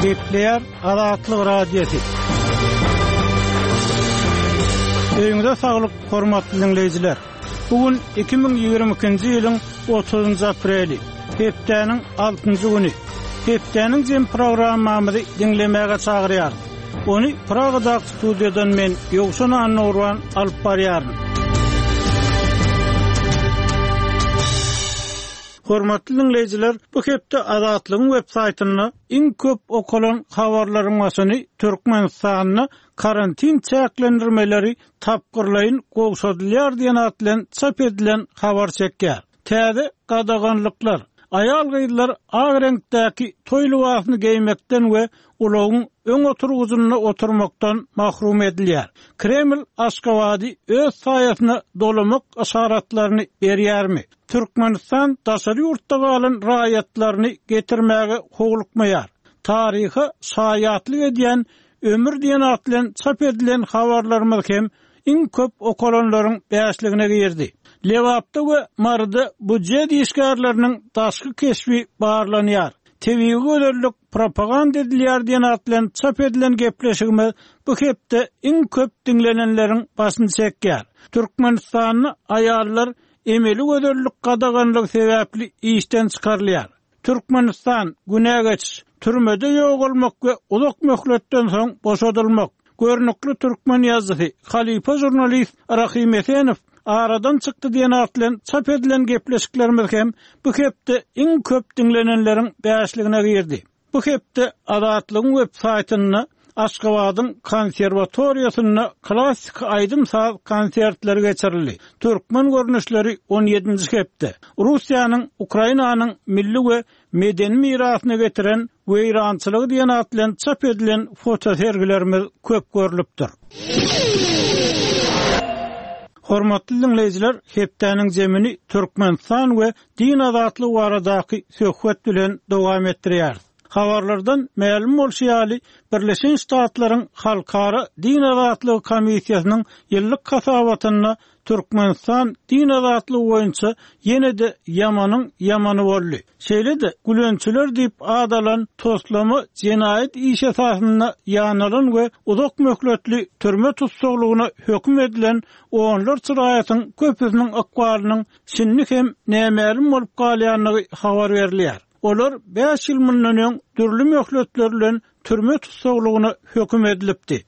Kepler Azatlyk Radiosu. Öňüňizde saglyk, hormatly dinleýijiler. Bugün 2022-nji ýylyň 30-njy apreli, hepdeniň 6-njy güni. Hepdeniň jem programmamyzy dinlemäge çagyrýar. Ony Pragada studiýadan men Ýogşan Anurwan alyp barýaryn. Hormatly dinleýijiler, bu hepde Azatlygyň web saýtyny iň köp okulan habarlaryň başyny Türkmenistanyň karantin çäklendirmeleri tapgyrlaýyn gowşadylýar diýen atlan çap edilen habar çekýär. Täze gadaganlyklar, ayal gyýdylar agy reňktäki toýly wagtyny geýmekden we ulagyň öň oturguzyna oturmakdan mahrum edilýär. Kreml Aşgabatdy öz saýasyna dolamak aşaratlaryny berýärmi? Türkmenistan daşary ýurtda galan raýatlaryny getirmäge howlukmaýar. Taryhy şaýatlyk edýän ömür diýen atlan çap edilen habarlarymyz hem iň köp okulanlaryň bäşligine girdi. Lewapda we Marda bu jed işgärleriniň daşky keşfi barlanýar. Tebii göderlik propaganda edilýär diýen atlan çap edilen gepleşigimiz bu hepde iň köp dinlenenleriň başyny çekýär. Türkmenistanyň aýallar emeli göderlik gadaganlyk sebäpli işden çykarylýar. Türkmenistan günägeç türmede ýok bolmak we uzak möhletden soň boşadylmak. Görnükli Türkmen ýazgysy, Halifa jurnalist Rahim Efenov aradan çykdy diýen atlan çap edilen gepleşiklerimiz hem bu hepde iň köp dinlenenleriň bäşligine girdi. Bu hepde Azatlygyň web saýtyny Aşgabatyň konserwatoriýasyna klassik aýdym saz konsertleri geçirildi. Türkmen görnüşleri 17-nji hepde. Russiýanyň Ukrainanyň milli we medeni mirasyny getiren weýrançylygy diýen atlan çap edilen foto sergilerimiz köp görülipdir. Hormatly dinleýijiler, hepdeniň jemini Türkmenistan we din azatlygy baradaky söhbet bilen dowam etdirýär. Habarlardan ma'lum bolýaly, Birleşen Ştatlaryň Halkara Din Azatlygy Komissiýasynyň ýyllyk hasabatyna Türkmenistan din azatlygy boýunça ýene-de ýamanyň ýamany boldy. Şeýle-de gülençiler diýip adalan toslama jenaýat iş esasyna ýanalan we uzak möhletli türme tutsaglygyna hökm edilen oňlar çyraýatyň köpüsiniň akwalynyň şinlik hem nämälim bolup galýanyny habar berilýär. Olar 5 ýyl mundan türlü möhletler bilen türme tutsaglygyna hökm edilipdi.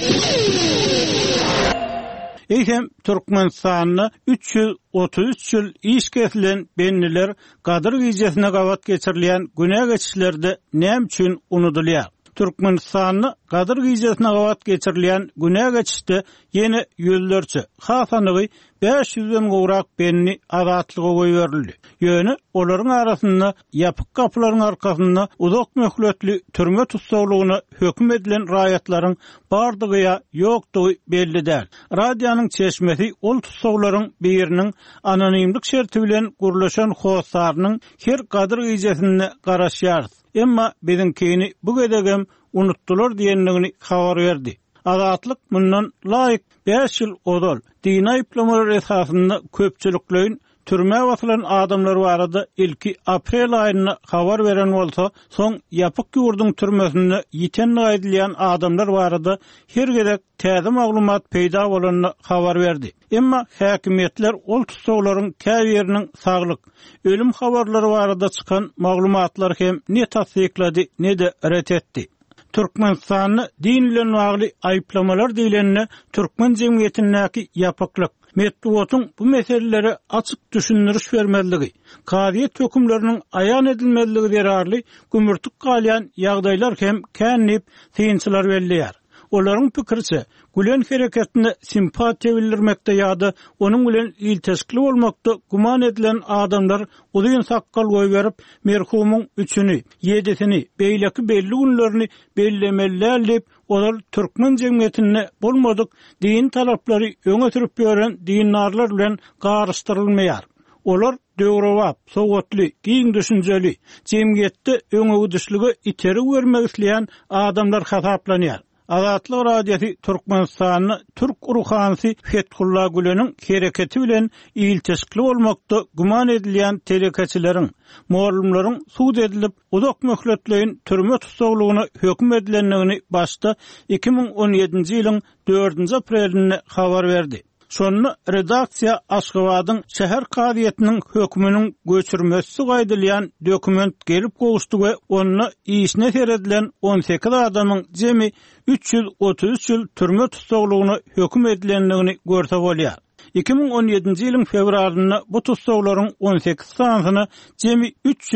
Eýsem Türkmenistanyň 333 ýyl iş kesilen benniler Gadyr gijesine gawat geçirilýän güne geçişlerde näme üçin unutulýar? Türkmenistanyň Gadyr gijesine gawat geçirilýän güne geçişde ýene ýöllerçe hasanygy 500-den gowrak benni azatlyga goýberildi. Ýöne olaryň arasynda ýapyk kapylaryň arkasynda uzak möhletli türme tutsaglygyna hökm edilen raýatlaryň bardygy ýokdugy belli däl. Radiýanyň çeşmesi ol tutsaglaryň biriniň anonimlik şerti bilen gurlaşan howsarynyň her Gadyr gijesine garaşýar. Emma bizinkini bu gedegem unutdular diýenligini habar berdi. Azatlyk mundan laýyk 5 ýyl odal dini aýplamalar esasynda köpçülikleýin türme wasylan adamlar barada ilki aprel aýyna habar beren bolsa, soň ýapyk ýurduň türmesinde ýiten aýdylýan adamlar barada her gerek täze maglumat peýda bolanyny habar berdi. Emma häkimetler ol tutsaglaryň käýeriniň saglyk, ölüm habarlary barada çykan maglumatlar hem ne tasdiklady ne de ret etdi. Türkmenistanyň din bilen bagly aýplamalar diýilenine Türkmen jemgyýetindäki ýapyklyk, medeniýetiň bu meseleleri açyk düşündiriş bermezligi, kadiýet hökümleriniň aýan edilmezligi derarly gümürtük galýan ýagdaýlar hem känip synçylar belliýär. Olaryň pikirçe, gülen hereketine simpatiýa bildirmekde ýa-da onuň bilen ilteşikli bolmakda guman edilen adamlar uzun sakkal goýberip merhumyň 3-ni, 7-sini, beýleki belli günlerini bellemeler diýip olar Türkmen jemgyýetine bolmadyk din talaplary öňe sürüp beren dinarlar bilen garşdyrylmaýar. Olar döwrewap, sowatly, giň düşünjeli, jemgyýetde öňe gidişlige iteri bermek isleýän adamlar hasaplanýar. Azatlyk radiosi Türkmenistanyny Türk uruhanysy Fethullah Gülen'iň hereketi bilen ilçeşikli bolmakda guman edilýän telekeçileriň, muallimleriň suud edilip uzak möhletleýin türme tutsaglygyna hökm edilenligini başda 2017-nji ýylyň 4-nji aprelinde habar berdi. Şonu redaksiya Aşgabatyň şäher kadyetiniň hökmüniň göçürmesi gaýdylýan dokument gelip gowuşdy we onu işine seredilen 18 adamyň jemi 333 ýyl türme tutsaglygyna hökm edilenligini görse bolýar. 2017-nji ýylyň fevralyna bu tutsaglaryň 18 sanasyna jemi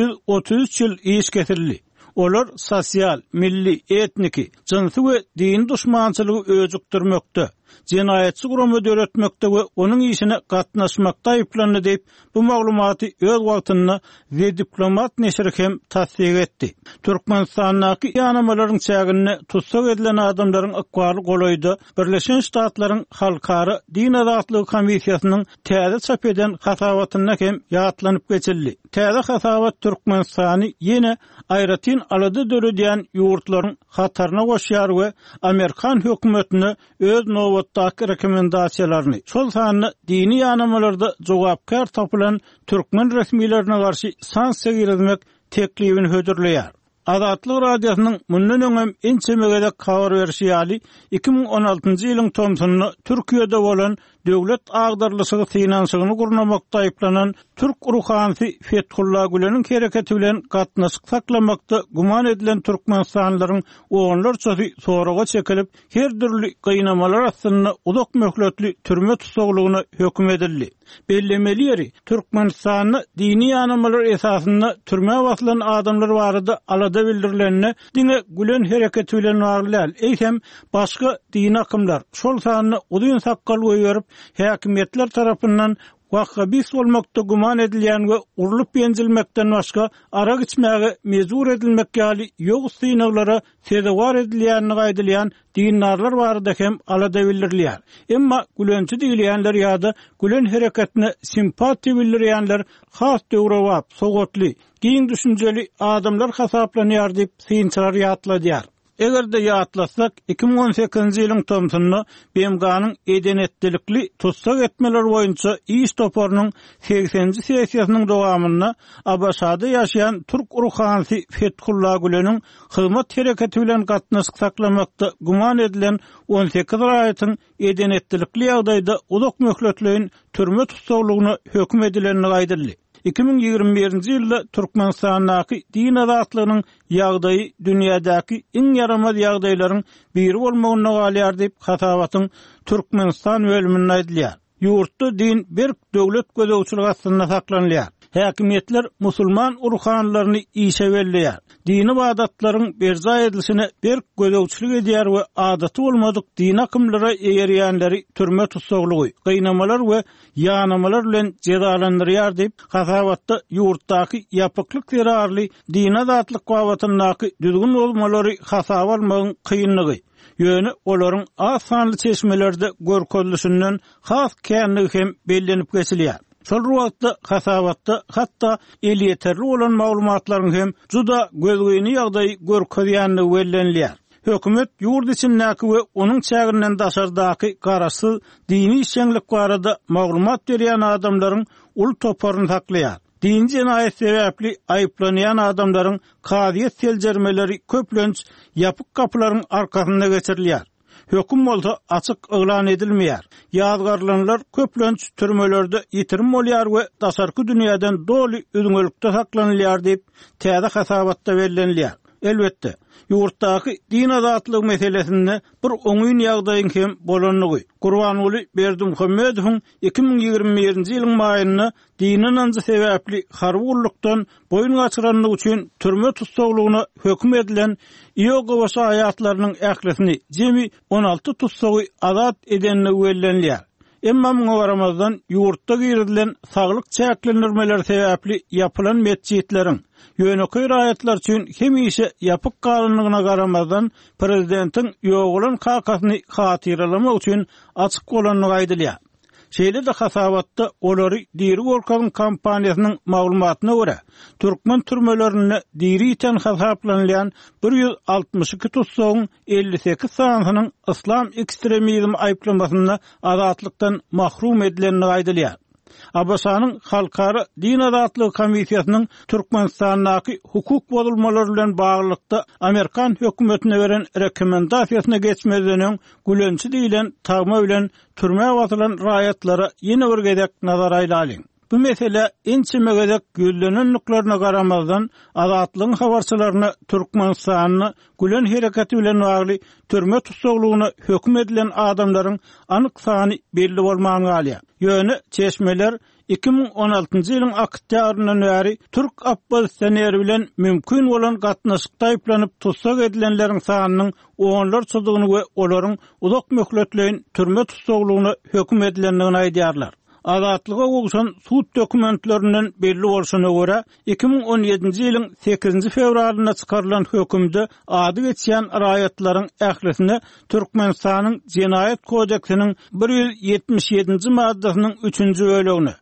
333 ýyl iş getirildi. Olar sosial, milli, etniki, jinsy we din düşmançylygy öjükdirmekde, jinayetçi gurumy döretmekde we onuň işine gatnaşmakda aýplandy diýip bu maglumaty öz wagtynda we diplomat neşri hem tasdik etdi. Türkmenistanyň ýanamalaryň çägini tutsak edilen adamlaryň ykbaly golaýdy. Birleşen Ştatlaryň Halkara Din Azatlygy Komissiýasynyň täze çap eden hasabatyna hem ýatlanyp geçildi. Täze hasabat Türkmenistany ýene aýratyn alady döredýän ýurtlaryň hataryna goşýar we Amerikan hökümetine öz nowatdaky rekomendasiýalaryny, şol sany dini ýanamalarda jogapkar tapylan türkmen resmiýetlerine garşy sanksiýa girizmek teklibini hödürleýär. Azatlyk radiosynyň mundan öňem ençemegede habar berişi ýaly 2016-njy ýylyň Tomsuny Türkiýede bolan döwlet agdarlysygy finansyny gurnamakda aýplanan Türk uruhanysy Fethullah Gülen'iň hereketi bilen gatnaşyk saklamakda guman edilen türkmenistanylaryň oğanlar çysy soraga çekilip her türlü gynamalar astyna uzak möhletli türme tutsaglygyna hökm edildi. Bellemeli ýeri Türkmenistanyny dini ýanamalar esasynda türme basylan adamlar barada alada bildirilenine dine Gülen hereketi bilen barlylar eýsem başga din akymlar şol sanyny uzun sakkal goýup häkimetler tarapyndan wahhabis bolmakda guman edilýän we urulup ýenjilmekden başga ara geçmäge mezur edilmek ýaly ýok synaglara sezewar edilýänini gaýdylýan dindarlar barada hem alada bildirilýär. Emma Gülençi diýilýänler ýa-da Gülen hereketine simpati bildirýänler has döwrewap, sogotly, giň düşünjeli adamlar hasaplanýar diýip synçylar ýatladýar. Eger de ýatlasak 2018-nji ýylyň Tomsuny BMG'nyň edenetlikli tutsak etmeler boýunça iş toparynyň 80-nji sessiýasynyň dowamyna Abaşada ýaşaýan Türk uruhanysy Fethullah Gülen'iň hyzmat hereketi bilen gatnaşyk saklamakda guman edilen 18 raýatyň edenetlikli ýagdaýda uzak möhletleýin türme tutsaglygyna hökm edilenini gaýdyldy. 2021-nji ýylda Türkmenistanyň din azatlygynyň ýagdaýy dünýädäki iň yaramaz ýagdaýlaryň biri bolmagyna galýar diýip hasabatyň Türkmenistan bölüminde aýdylýar. Ýurtda din bir döwlet gözegçiligi astyna saklanýar. Häkimetler musulman uruhanlaryny işe berýär. Dini adatlaryň berza edilişine bir gözegçilik edýär we adaty bolmadyk din akymlara eýerýänleri türme tutsaglygy, gynamalar we ýanamalar bilen jezalandyrýar diýip hasabatda ýurtdaky ýapyklyk terarly din adatlyk gawatynyňky düzgün bolmalary hasaba almagyň kynlygy ýöne olaryň az sanly çeşmelerde görkezlişinden has känligi hem bellenip geçilýär. Şol wagtda hasabatda hatda el ýeterli bolan maglumatlaryň hem juda gözgüni ýagdaý görkezýänligi bellenilýär. Hökümet ýurt içindäki we onuň çägirinden daşardaky garaşsyz dini işçilik barada maglumat berýän adamlaryň ul toparyny saklaýar. Din jinayet sebäpli aýplanýan adamlaryň kadyet seljermeleri köplenç ýapyk kapylaryň arkasynda geçirilýär. Höküm bolsa açyk elan edilmeýär. Ýazgarlanlar köplenç türmelerde ýitirim bolýar we daşarky dünýäden doly üzüňlükde saklanýar diýip täze hasabatda bellenilýär. Elbetde, ýurtdaky din azatlygy meselesinde bir oňuň ýagdaýyň hem bolanygy. Gurbanuly Berdimuhammedowyň 2021-nji ýylyň maýyna diniň sebäpli harwurlukdan boyun gaçyranlyk üçin türme tutsaglygyna hökm edilen ýogawaşy aýatlarynyň ählisini jemi 16 tutsagy azat edenligi bellenilýär. Emma muňa garamazdan ýurtda girilen saglyk çäklendirmeleri sebäpli ýapylan mesçitleriň ýöneköy raýatlar üçin hemişe ýapyk galynlygyna garamazdan prezidentiň ýogulan kakasyny hatyralamak üçin açyk bolanyny gaýdylýar. Şeýle de hasabatda olary Diri Work'un kampaniýasynyň maglumatyna görä, türkmen türmelerini diri iten hasaplanylan 162 tutsagyň 58 sanynyň islam ekstremizm aýplamasyna azatlıktan mahrum edilenini aýdylýar. Abasanyň Halkara Din Azatlygy Komissiýasynyň Türkmenistandaky hukuk bozulmalary bilen baglykda Amerikan hökümetine beren rekomendasiýasyna geçmezden gülençi diýilen tagma bilen türme watylan raýatlara ýene bir gezek nazar aýlalyň. Bu mesele ençime gezek güllenen nuklarına garamazdan azatlygyň habarçylaryna Türkmenistanyny gülen hereketi bilen bagly türme tutsaglygyna hökm edilen adamlaryň anyk sany belli bolmagyny galýar. Ýöne çeşmeler 2016-njy ýylyň oktýabryndan bäri Türk oppozisioneri bilen mümkin bolan gatnaşykda aýplanyp tutsak edilenleriň sanynyň onlar çyzygyny we olaryň uzak möhletleýin türme tutsaglygyna hökm edilendigini aýdýarlar. Azatlyga gowşan sud dokumentlerinden belli bolşana görä 2017-nji ýylyň 8-nji fevralyna çykarylan hökümde ady geçýän raýatlaryň ählisine Türkmenistanyň Jenaýat kodeksiniň 177-nji maddasynyň 3-nji bölegine,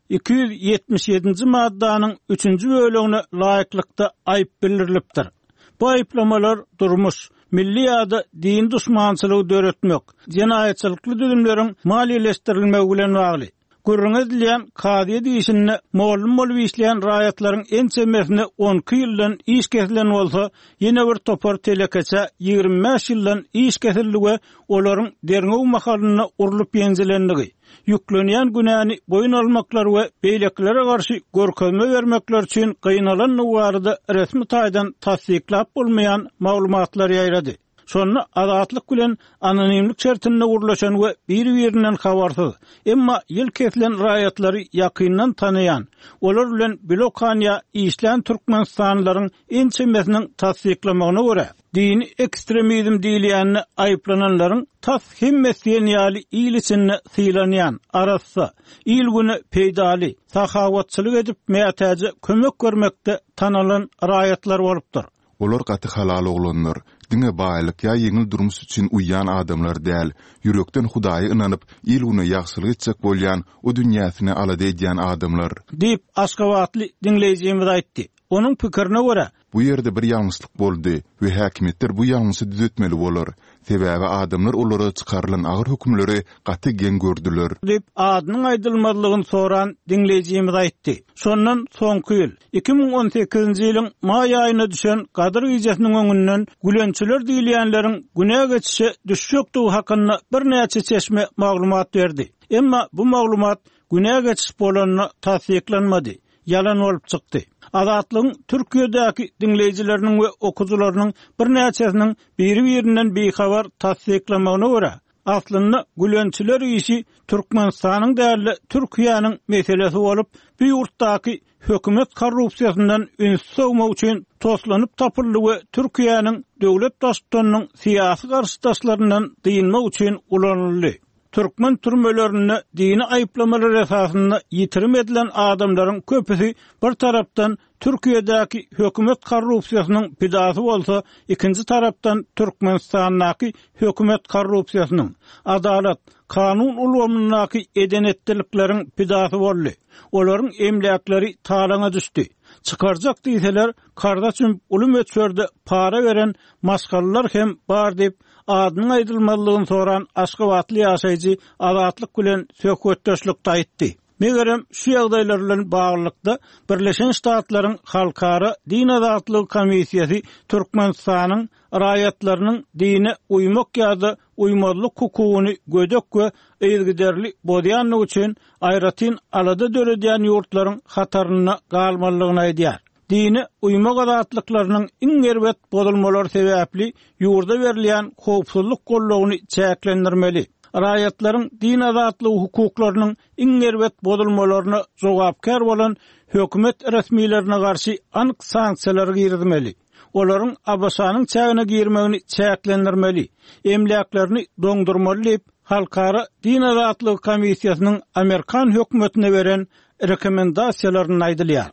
277-nji maddanyň 3-nji bölegine laýyklykda aýp bildirilipdir. Bu aýplamalar durmuş, milli ýa-da din düşmançylygy döretmek, jenaýatçylykly düzümleriň maliýeleşdirilmegi bilen bagly. Gurrun edilen kadiye diýişini mollum bolup işleyen raýatlaryň en çemmesine 12 ýyldan iş kesilen bolsa, ýene bir topar telekeçe 25 ýyldan iş kesiligi olaryň derňew mahalyna urulyp ýenjelendigi, ýüklenýän günäni boyun almaklar we beýleklere garşy görkezme bermekler üçin gynalan nuwarda resmi taýdan tasdiklap bolmaýan maglumatlar ýaýrady. Şonu azatlyk bilen anonimlik şertinde urlaşan we bir-birinden habarsyz, emma ýyl kesilen raýatlary ýakyndan tanayan, olar bilen blokanya işlän türkmenistanlylaryň ençemesiniň tasdiklamagyna görä, dini ekstremizm diýilýänini aýplananlaryň tas hemmesiň ýaly ýyl içinde sylanýan, arassa, ýyl güni peýdali, sahawatçylyk edip mätäje kömek görmekde tanalan raýatlar bolupdyr. Olar gaty halal oglanlar, dine baýlyk ýa ýeňil durmuş üçin uýan adamlar däl, ýürekden Hudaýa inanyp, ýylyny ýagşylyk etjek bolýan, o dünýäsyny alada edýän adamlar. Dip Aşgabatly dinleýijimiz aýtdy. Onuň pikirine görä, bu ýerde bir ýalňyşlyk boldy we häkimetler bu ýalňyşy düzeltmeli bolar. Sebäbi adamlar olara çykarylan agyr hökümleri gaty gen gördüler. Dip adynyň aýdylmalygyny soran dinleýijimiz aýtdy. Şondan soňky ýyl 2018-nji ýylyň maý aýyna düşen Gadyr gijesiniň öňünden gülençiler diýilýänleriň günä geçişi düşükdigi hakynda bir näçe çeşme maglumat berdi. Emma bu maglumat günä geçiş bolanyny tasdiklanmady. Yalan olup çykdy. Azatlygyň Türkiýedäki dinleýijileriniň we okuwçylarynyň bir näçesiniň biri-birinden beýhabar tasdiklamagyna görä, aslynda gülençiler işi Türkmenistanyň däli Türkiýanyň meselesi bolup, bu ýurtdaky hökümet korrupsiýasyndan ünsüz sowmak üçin toslanyp tapyldy we Türkiýanyň döwlet başçylarynyň syýasy garşydaşlaryndan diýilmek üçin ulanyldy. Türkmen türmelerini dini aýplamalar esasında ýitirim edilen adamlaryň köpüsi bir tarapdan Türkiýedäki hökümet korrupsiýasynyň pidasy bolsa, ikinji tarapdan Türkmenistandaky hökümet korrupsiýasynyň adalet, kanun ulgamynyňky edenetdilikleriň pidasy boldy. Olaryň emlakleri talaňa düşdi. Çıkarjak diýseler, kardaşym ulum ötsörde para beren maşgallar hem bar dip adynyň aýdylmalygyny soran Aşgabatly ýaşaýjy azatlyk bilen söhbetdeşlikde aýtdy. Megerem şu ýagdaýlar bilen baglykda Birleşen Ştatlaryň Halkara Din Azatlygy Komissiýasy Türkmenistanyň raýatlarynyň dine uýmak ýa-da uýmazlyk hukugyny gödek we eýilgiderli bolýanlygy üçin aýratyn alada döredýän ýurtlaryň hataryna galmalygyny aýdýar. Dini uýmak azatlyklarynyň iň erbet bozulmalary sebäpli ýurda berilýän howpsuzlyk gollagyny çäklendirmeli. Raýatlaryň din azatlygy hukuklarynyň iň erbet bozulmalaryna jogapkar bolan hökümet resmiýetlerine garşy anyk sanksiýalar girilmeli. Olaryň Abasanyň çägine girmegini çäklendirmeli. Emlaklaryny doňdurmaly diýip Halkara Din Azatlygy Komissiýasynyň Amerikan hökümetine beren rekomendasiýalaryny aýdylýar.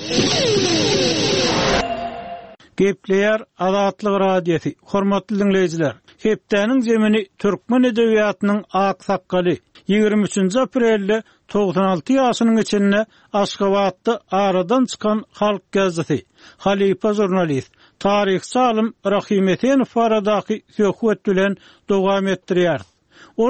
Gepleýär Azatlyk radiosi. Hormatly dinleýijiler, hepdäniň jemini türkmen edebiýatynyň aksakkaly, 23 aprelde 96 ýaşynyň içinde Aşgabatda aradan çıkan Halk Gazeti, Halipa jurnalist, tarihçi alim Rahim Etenow aradaky söhbet bilen dowam etdirýär. Ol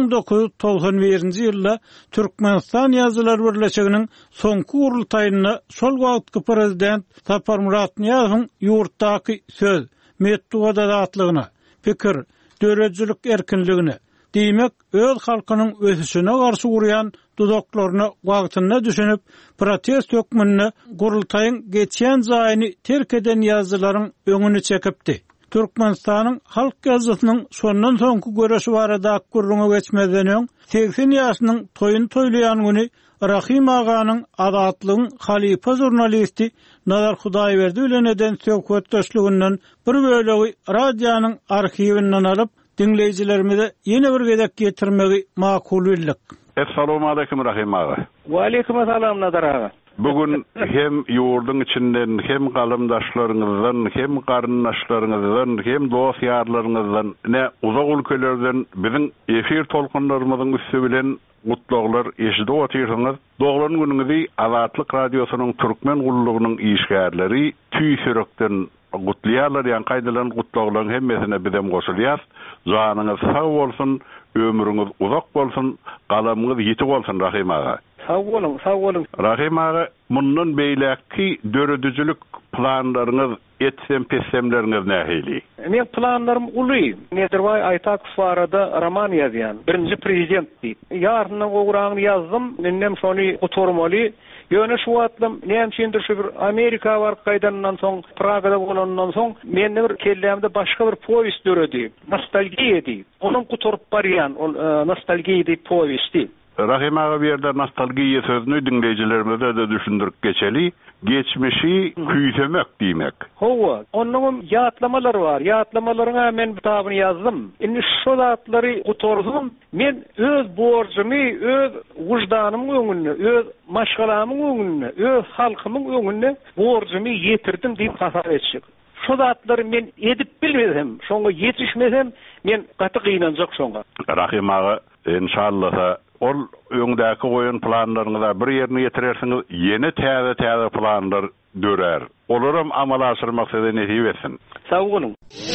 1991-nji ýylda Türkmenistan Ýazgylar Birleşiginiň soňky gurultaýyna şol wagtky prezident Sapar Murat Niýazowyň ýurtdaky söz, metduga atlygyna, pikir, döredjilik erkinligine, diýmek öz halkynyň ösüşine garşy urýan dudaklaryna wagtynda düşünüp protest hökmünde gurultaýyň geçýän zaýyny terk eden ýazgylaryň öňüni çekipdi. Türkmenistanyň Halk Gazetynyň sondan soňky göreşi barada gurruna geçmeden öň 80 ýaşynyň toyun toýlayan güni Rahim aganyň adatlygyň Halipa jurnalisti Nazar Hudaýberdi bilen eden söhbetdeşliginden bir bölegi radionyň arhiwinden alyp dinleýijilerimize ýene bir gedek getirmegi makul bildik. Assalamu alaykum Rahim aga. Wa alaykum assalam Nazar aga. Bugün hem ýurdun içinden hem galymdaşlaryňyzdan hem garyndaşlaryňyzdan hem dost ýarlaryňyzdan ne uzak ülkelerden biziň efir tolkunlarymyzyň üstü bilen gutlaglar eşidi otyrsyňyz. Doglan günüňizi Azatlyk radiosynyň türkmen gullugynyň işgärleri tüýsürekden gutlaýarlar ýa-ni gaýdalan gutlaglaryň hemmesine bizem goşulýar. Janyňyz sag bolsun, ömrüňiz uzak bolsun, galamyňyz ýetik bolsun Rahim aga. Sağ olun. Rahim aga, mundan beýleki döredüjilik planlaryňyz, etsem pessemleriňiz nähili? Men planlarym uly. Nezirbaý Aytakov arada roman ýazýan. Birinji prezident diýip. Ýaryndan gowragyny ýazdym, mennem şonu oturmaly. Ýöne şu watlym, näçindir şu bir Amerika bar gaýdandan soň, Pragada bolandan soň, mende bir kellämde başga bir powest döredi. Nostalgiýa diýip. Onuň guturup barýan, ol nostalgiýa diýip powesti. Rahim aga bir yerde nostalgiya sözünü dinleyicilerimize de düşündürüp geçeli. Geçmişi küýsemek diýmek. Howa, onuň ýatlamaları var. Ýatlamalarına men bir tabyny ýazdym. Indi şu zatlary guturdum. Men öz borjumy, öz wujdanymyň öňünde, öz maşgalamyň öňünde, öz halkymyň öňünde borjumy ýetirdim diýip hasap etjek. Şu zatlary men edip bilmesem, şoňa ýetişmesem, men gaty gynanjak şoňa. Rahim aga, inşallah ol öňdäki goýan planlaryňyza bir ýerine ýetirersiňiz, ýene täze planlar dörer. Olaram amal aşyrmak sede nähip etsin. Sag bolun.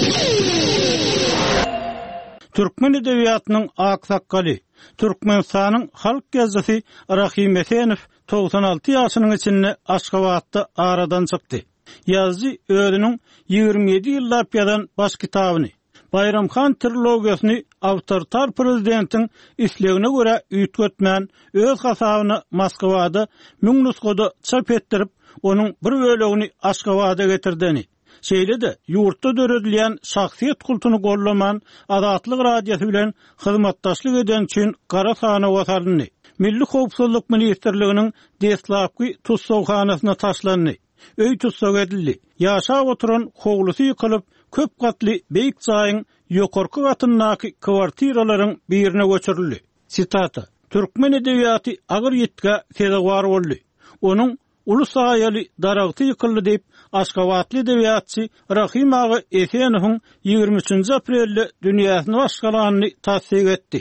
Türkmen edebiýatynyň aksakkaly, Türkmenistanyň Halk Gazeti Rahim Etenow 96 ýaşynyň içinde Aşgabatda aradan çykdy. Ýazgy özüniň 27 ýyllap ýazan baş kitabyny Bayramxan trilogiýasyny awtoritar prezidentiň islegine görä üýtgetmän öz hasabyny Moskwada 1000 nusgada çap etdirip, onuň bir bölegini Aşgabatda getirdini. Şeýle de ýurtda döredilýän şahsiýet kultuny gollaman Azatlyk radiosu bilen hyzmatdaşlyk eden üçin gara sahna watardyny. Milli Howpsuzlyk Ministrliginiň deslapky tutsawhanasyna taşlandy. Öý tutsak edildi. Ýaşap oturan howlusy ýykylyp, köp gatly beýik jaýyň ýokarky gatyndaky kwartiralaryň birine göçürildi. Sitata: Türkmen edebiýaty agyr ýetge fedawar boldy. Onuň ulus aýaly daragty ýykyldy diýip Aşgabatly edebiýatçy Rahim aga Etenowyň 23 aprelde dünýäsini başgalanyny tasdik etdi.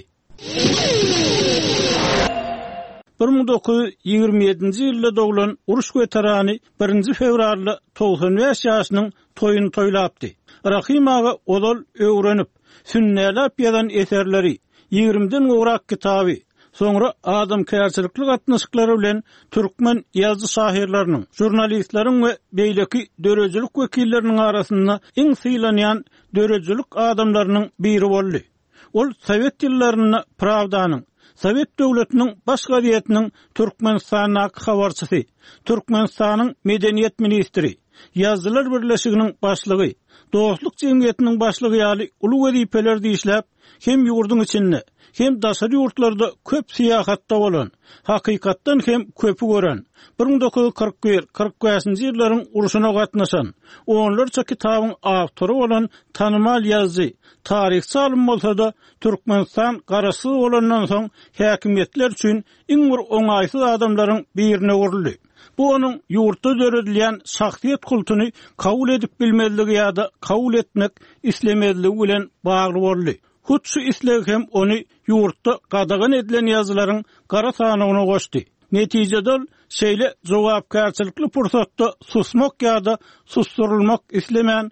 1927-nji ýylda doglan uruş veterany 1 fevralda 95 ýaşynyň toyuny toýlapdy. Rahim aga olal öwrenip, sünnälap ýazan eserleri, 20den gowrak kitaby, soňra adam kärçilikli gatnaşyklary bilen türkmen ýazgy şahirleriniň, jurnalistleriň we beýleki dörejilik wekilleriniň arasynda iň sylanýan dörejilik adamlarynyň biri boldy. Ol Sowet ýyllaryna Pravdanyň, Sowet döwletiniň baş gazetiniň Türkmenistanyň habarçysy, Türkmenistanyň medeniýet ministri, Ýazgylar Birleşiginiň başlygy, Dostluk Jemgyýetiniň başlygy ýaly uly wezipeler diýişläp, hem ýurdun içinde, hem daşary ýurtlarda köp syýahatda bolan, hakykatdan hem köpü gören, 1941-45-nji ýyllaryň uruşuna gatnaşan, onlarça kitabyň awtory bolan tanymal ýazgy, tarihçi alim bolsa-da Türkmenistan garasy bolandan soň häkimetler üçin iň bir oňaýsyz adamlaryň birine görüldi. Bu onuň ýurtda döredilýän şahsiýet kultuny kabul edip bilmezligi ýa-da kabul etmek islemezligi bilen bagly boldy. Hutsu isleg hem onu yurtda qadağan edilen yazıların qara sanygyna goşdy. Netijede şeýle jogapkärçilikli pursatda susmak ýa-da susturulmak islemän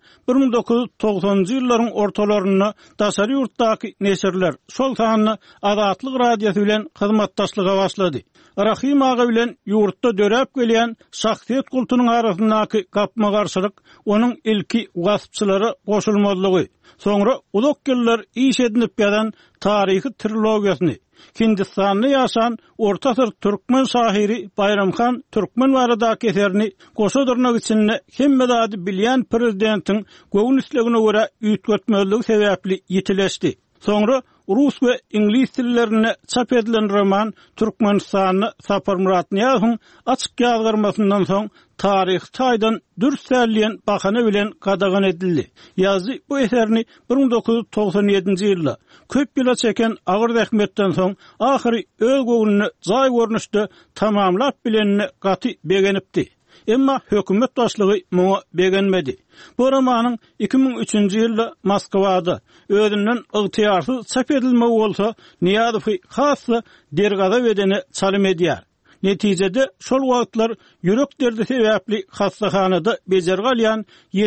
1990-njy ýyllaryň ortalaryna daşary ýurtdaky neşirler şol sanyny Azatlyk radiosu bilen hyzmatdaşlyga başlady. Rahim ağa bilen ýurtda döräp gelýän şahsiýet kultunyň arasyndaky gapma garşylyk onuň ilki gaspçylary goşulmalygy. Soňra uzak ýyllar iş edinip ýadan taryhy trilogiýasyny Hindistan'da yaşan Orta Asır Türkmen şahiri Bayramxan Türkmen baradaky eserini goşadyrnak için hemmedady bilýän prezidentin göwün islegine görä üýtgetmeligi sebäpli ýitileşdi. Soňra rus we ingliz tillerine çap edilen roman Türkmenistanyny Sapar Murat Niýazowyň açyk ýazgyrmasyndan soň taryh taýdan dürselýän bahana bilen qadağan edildi. Ýazy bu eserini 1997-nji ýylda köp ýyla çeken agyr zähmetden soň ahyry öz göwnüni jaý görnüşde tamamlap bilenini gaty begenipdi. Emma hökümet başlygy muňa begenmedi. Bu romanyň 2003-nji ýylda Moskwada özünden ygtyýarsyz çap edilmegi bolsa, Niýazowy hasy dergaza wedeni çalym edýär. Netijede şol wagtlar ýürek derdi sebäpli hastahanada bejer galýan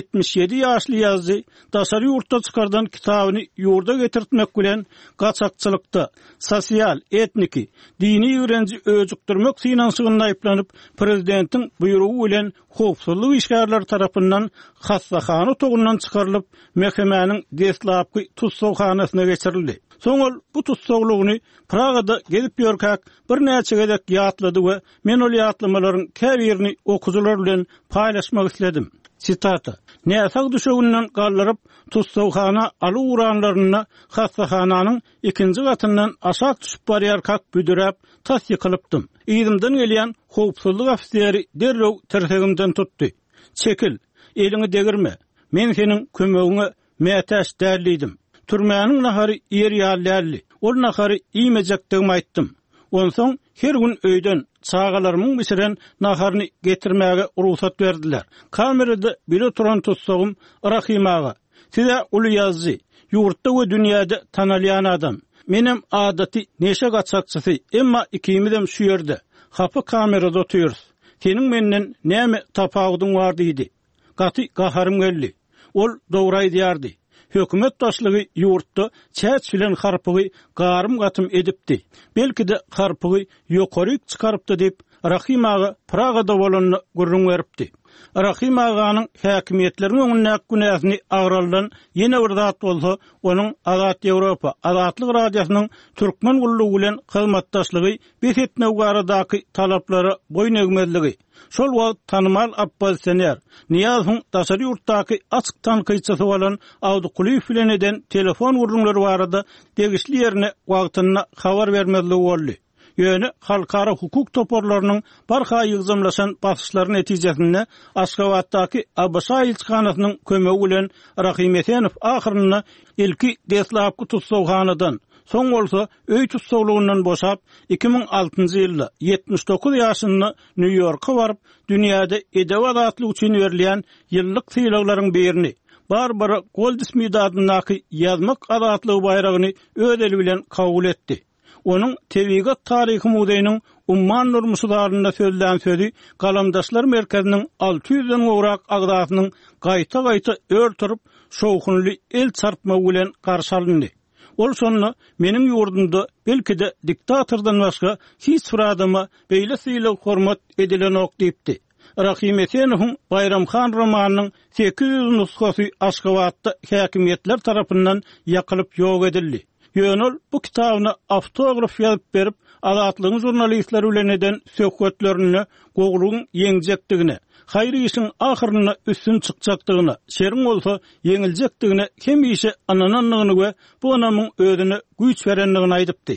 77 ýaşly ýazgy daşary ýurtda çykardan kitabyny ýurda getirtmek bilen gaçakçylykda sosial, etniki, dini öğrenci öjükdirmek synanşygyna aýplanyp prezidentiň buýrugy bilen howpsuzlyk işgärleri tarapyndan hastahana togundan çykarylyp mehkemeniň deslapky tutsawhanasyna geçirildi. Soňol bu tutsawlygyny Pragada gezip ýörkäk bir näçe gezek ýatlady we men ol ýatlamalaryň käbirini okuzylar bilen paýlaşmak isledim. Sitata: "Näsag düşeginden gallaryp tutsawhana aly uranlaryna hastahananyň ikinji gatyndan aşak düşüp barýarkak büdüräp tasdiq kılıpdym. Ýyzymdan gelýän howpsuzlyk ofiseri derrew tersegimden tutdy. Çekil, eliňi degirme. Men seniň kömegiňe mätäş dälidim. Türmäniň nahary ýer ýally. Ol nahary iýmejekdigimi aýtdym. Onsoň her gün öýden çağalaryň bisiren naharyny getirmäge ruhsat berdiler. Kamerada bile turan tutsagym Rahim ağa. Size uly ýazgy, ýurtda we dünýäde tanalýan adam. Menem adaty neşe gaçakçysy, emma ikimizem şu ýerde. Hapy kamerada oturýarys. Seniň menden näme tapawdyň bar diýdi. Gaty gaharym geldi. Ol dogry aýdýardy. Hökümet başlygy ýurtda çäç bilen harpygy garym gatym edipdi. Belki de harpygy ýokaryk çykarypdy diýip Rahim ağa Pragada bolanyny gurrun beripdi. Rahim ağanyň häkimetleriň öňüne günäsini agralan ýene bir zat bolsa, onuň Azat Ýewropa, Azatlyk radiosynyň türkmen gullugy bilen hyzmatdaşlygy besetme baradaky talaplary boyun egmezligi. Şol wagt tanymal oppozisioner Niýazowyň daşary ýurtdaky açyk tanqyçysy bolan Awdukuliýew bilen eden telefon gurrunlary barada degişli ýerine wagtyna habar bermezligi boldy. Ýöne halkara hukuk toporlarynyň barha ýygzamlaşan basyşlaryň netijesinde Aşgabatdaky Abşa ilçkanasynyň kömegi bilen Rahim Esenow ahyrynda ilki deslapky tutsawhanadan soň bolsa öý tutsawlygyndan boşap 2006-njy ýylda 79 ýaşynda New Yorka baryp dünýäde edebiyat atly üçin berilýän ýyllyk sylaklaryň birini Barbara Goldsmith adynaky ýazmak adatlygy bayragyny öz eli bilen kabul etdi. Onun tebigat tarihi muzeýiniň umman nurmuşlarynda sözlän sözü Galamdaşlar merkeziniň 600-den gowrak agdasynyň gaýta-gaýta örtürip şowhunly el çarpma bilen garşalandy. Ol şonu meniň ýurdumda belki de diktatordan başga hiç bir adama beýle syýlyk hormat edilen ok diýipdi. Rahim Esenowyň Bayramxan romanynyň 800 nusxasy Aşgabatda häkimetler tarapyndan ýakylyp ýok edildi. Ýönül bu kitabyny автограф ýazyp berip, azatlygyň jurnalistleri bilen eden söhbetlerini gowlugyň ýeňjekdigine, haýry işiň ahyryna üstün çykjakdygyna, şerin bolsa ýeňiljekdigine hem işe anananlygyny we bu anamyň özüne güýç berenligini aýdypdy.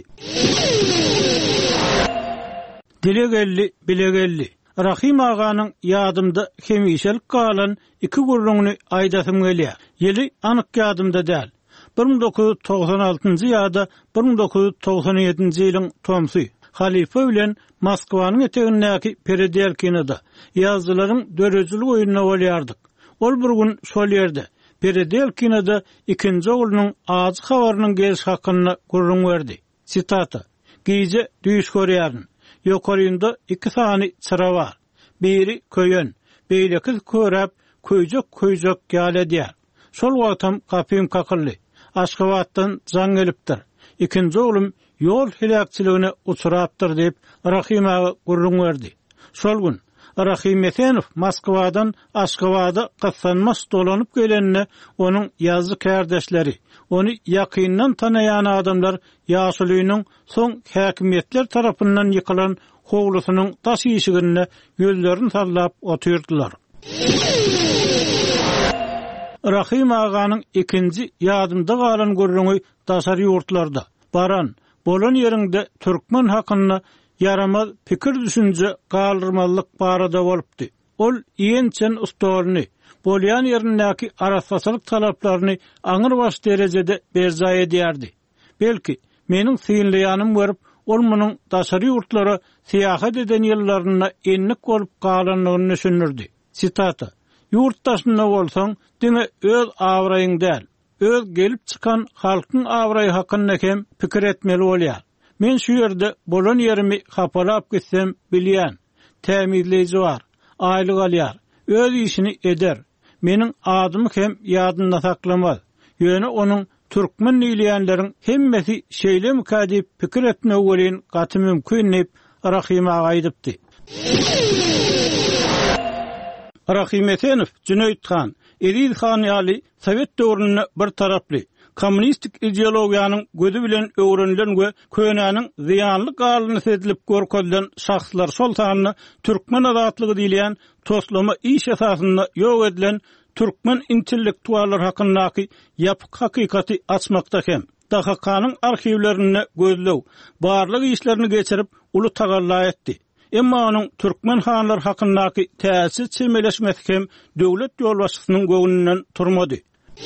Dilegelli, bilegelli. Rahim ağanyň ýadymda hemişelik galan iki gurruny aýdasym gelýär. Ýeli anyk ýadymda däl. 1996-njy ýa-da 1997-nji ýylyň tomsy. Halifa bilen Moskwanyň etegindäki Peredelkinada ýazgylaryň dörejilik oýunyna bolýardyk. Ol bir gün şol ýerde Peredelkinada ikinji oglunyň azy habarynyň geliş hakyna gurrun berdi. Sitata: "Gize düýüş görýärdim. Ýokarynda 2 sany çıra bar. Biri köýen, beýleki köräp köýjek ýaly edýär. Şol wagtam kapym kakyldy. Aşgabatdan jaň gelipdir. Ikinji oglum ýol helakçylygyna uçurapdyr" diýip Rahimaga gurrun berdi. Şol gün Rahim Efenov Moskwadan Aşgabada gassanmas dolanyp gelenine onuň ýazgy kärdeşleri, onu ýakyndan tanaýan adamlar ýaşulynyň soň häkimetler tarapyndan ýykylan howlusynyň taş ýyşigine ýöllerini sallap otyrdylar. Rahim aganyň ikinji ýadymda galan gurruny daşary ýurtlarda baran, bolan ýerinde türkmen hakyna yaramaz pikir düşünce galdırmalyk barada bolupdy. Ol iýençen ustalyny, bolýan ýerindäki arassaçylyk talaplaryny aňyr baş derejede berzaý edýärdi. Belki meniň syýynlaýanym görüp, ol munyň daşary ýurtlara syýahat eden ýyllaryna enlik bolup galanlygyny düşünürdi. Sitata: "Ýurtdaşyna bolsaň, diňe öz awraýyň däl, öz gelip çykan halkyň awraýy hakyna hem pikir etmeli bolýar. Men şu ýerde bolan ýerimi hapalap gitsem bilýän, tämizleýji bar, aýlyk alýar, öz işini eder. Meniň adymy hem ýadynda saklamaz. Ýöne onuň türkmen ýylýanlaryň hemmesi şeýle mukadip pikir etmek bolan gaty mümkin diýip Rahima aýdypdy. Rahim Efenov, Cüneyt Han, Edil Han ýaly Sowet döwrüne bir taraply kommunistik ideologiýanyň gözü bilen öwrenilen we köýnäniň ziýanly galyny sezilip görkezlen şahslar şol sanyny türkmen azatlygy diýilen toslama iş esasyna ýok edilen türkmen intellektuallar hakyndaky ýapyk hakykaty açmakda hem DHK-nyň arhiwlerini gözlew, barlyk işlerini geçirip uly tagalla etdi. Emma onuň türkmen hanlar hakyndaky täsir çemeleşmesi hem döwlet ýolbaşçysynyň göwnünden turmady.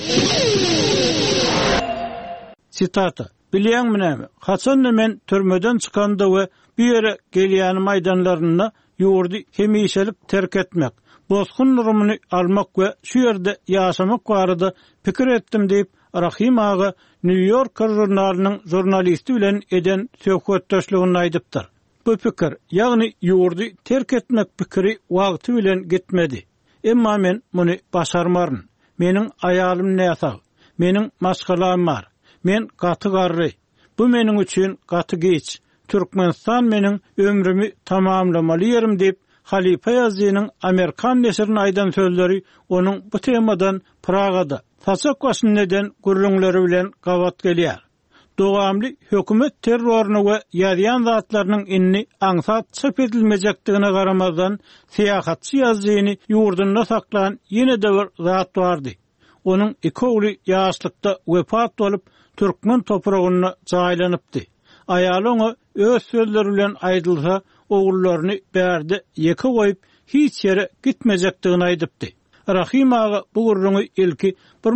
Sitata: "Bilýän näme? Haçan men türmeden çykanda we bir ýere gelýän maýdanlaryna ýurdy hemişelik terk etmek, bozgun nurumuny almak we şu ýerde ýaşamak barada pikir etdim" diýip Rahim aga New Yorker jurnalynyň jurnalisti bilen eden söhbetdeşligini aýdypdyr. Bu pikir, ýagny ýurdy terk etmek pikiri wagty bilen gitmedi. Emma men muny başarmaryn. Meniň aýalym näsag, meniň maşgalam bar. Men gaty garry. Bu meniň üçin gaty geç. Türkmenistan meniň ömrümi tamamlamaly ýerim diýip Halipa Ýazynyň Amerikan neşrine aýdan sözleri onuň bu temadan Pragada saçak başyndan gurrunlary bilen gawat gelýär. Dowamly hökümet terroruny we ýazýan zatlarynyň inni aňsat çyp edilmejekdigine garamazdan syýahatçy ýazyny ýurdunda saklan ýene-de bir zat bardy. Onuň 2 ogly ýaşlykda wepat bolup türkmen topragyna jaýlanypdy. Aýaly oňa öz sözleri bilen aýdylsa, ogullarını bärde ýeke goýup hiç ýere gitmejekdigini aýdypdy. Rahim aga bu gurruny ilki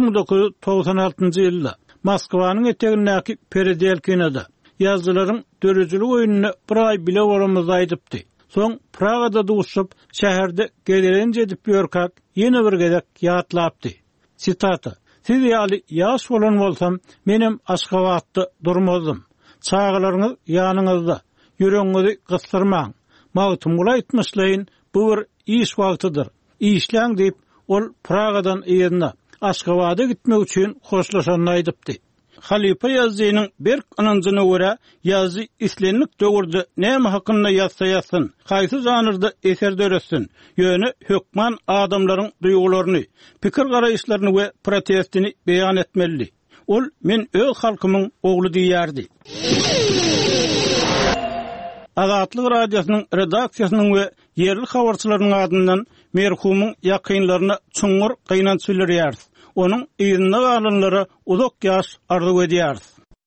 1996-njy ýylda Moskwanyň etegindäki Peredelkinada ýazgylaryň dörejili oýunyna bir aý bile bolamyzy aýdypdy. Soň Pragada duşup şäherde gelerenje edip ýörkak ýene bir gezek ýatlapdy. Sitata: "Siz ýaly ýaş bolan bolsam, menim Aşgabatda durmazdım. Çağlaryňyz ýanyňyzda, ýüregiňizi gysdyrmaň. Magtym gulaytmyşlaýyn, bu bir iş wagtydyr. İşläň" diýip ol Pragadan ýerine Aşgabada gitmek üçin hoşlaşanyny aýdypdy. Halipa Ýazynyň bir ananjyna görä ýazy islenlik döwürde näme hakynda ýazsa ýazsyn, haýsy janrda eser döretsin, ýöne hökman adamlaryň duýgularyny, pikir garaýşlaryny we protestini beýan etmeli. Ol men öz halkymyň ogly diýýärdi. Azatlyk radiosynyň redaksiýasynyň we yerli habarçylarynyň adyndan merhumyň ýakynlaryna çuňur gynanç bildirýär. Onuň ýygyna galanlara uzak ýaş arzu edýär.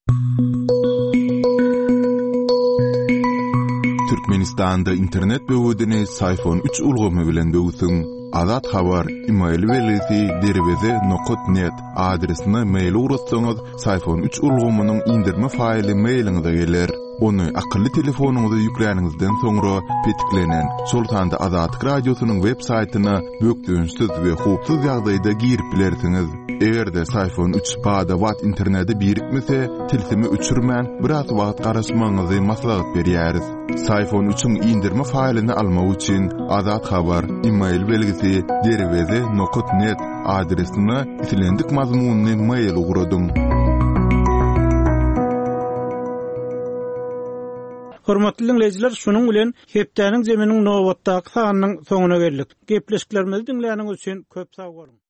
Türkmenistanda internet böwüdini Sayfon 3 ulgamy bilen böwüsüň. Azat habar email welisi derbeze.net adresine mail urutsaňyz Sayfon 3 ulgamynyň indirme faýly mailiňize geler. Onu akıllı telefonunuza yükleýäningizden soňra petiklenen Sultanda Azatlyk radiosynyň web saýtyna bökdüňsiz we hukuk ýagdaýda girip bilersiňiz. Egerde iPhone 3 bada wat interneti birikmese, tilsimi uçurman biraz wagt garaşmaňyzy maslahat berýäris. iPhone 3-üň indirme faýlyny almak üçin Azat habar e-mail belgisi derweze.net adresine itilendik mazmunny mail ugradyň. Hormatly dinleyijiler, şunuň bilen hepdeniň zeminiň nowatdaky sanynyň soňuna geldik. Gepleşiklerimizi dinleýäniňiz üçin köp sag bolun.